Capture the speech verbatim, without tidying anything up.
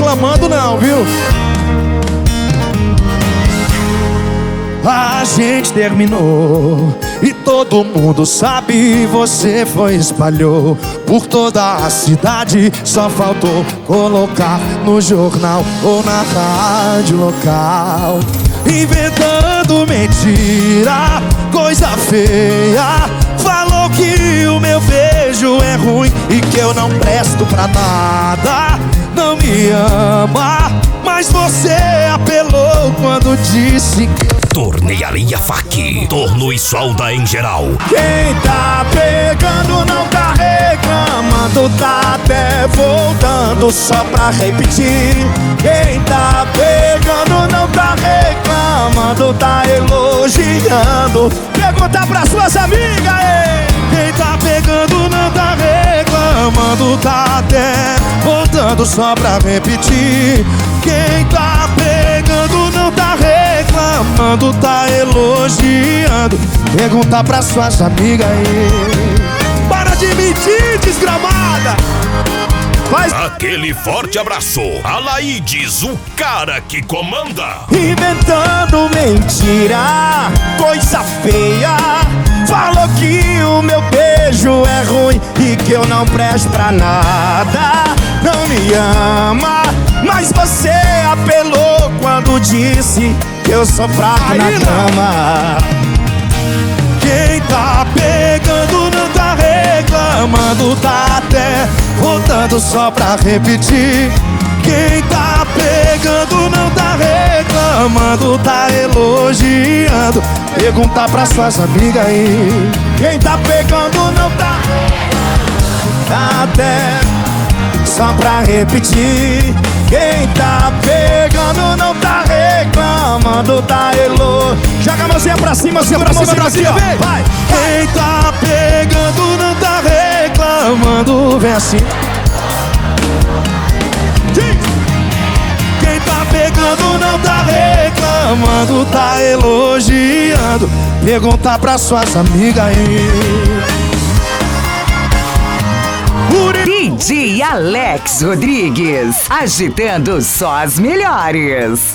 reclamando não, viu? A gente terminou e todo mundo sabe, você foi e espalhou por toda a cidade. Só faltou colocar no jornal ou na rádio local, inventando mentira, coisa feia. Falou que o meu beijo é ruim e que eu não presto pra nada. Não me ama, mas você apelou quando disse que... Tornearia Fac, torno e solda em geral. Quem tá pegando não tá reclamando, tá até voltando só pra repetir. Quem tá pegando não tá reclamando, tá elogiando. Pergunta pras suas amigas, ei! Quem tá pegando não tá reclamando, tá até voltando só pra repetir. Quem tá pegando não tá reclamando, tá elogiando. Pergunta pras suas amigas aí. Para de mentir, desgramada! Faz... Aquele forte abraço, Alaides, o cara que comanda. Inventando mentira, coisa feia. Falou que o meu beijo é ruim e que eu não presto pra nada. Não me ama, mas você apelou quando disse que eu sou fraco na cama. Quem tá pegando não tá reclamando, tá até voltando só pra repetir. Quem tá pegando não tá reclamando, tá elogiando. Pergunta pras suas amigas aí. Quem tá pegando não tá reclamando, tá até só pra repetir. Quem tá pegando não tá reclamando, tá elogiando. Joga a mãozinha pra cima, mãozinha pra cima, pra cima, vem! Vai! Quem tá pegando não tá reclamando, vem assim. Quem tá pegando não tá reclamando, tá elogiando. Pergunta pras suas amigas aí. D J Alex Rodrigues, agitando só as melhores.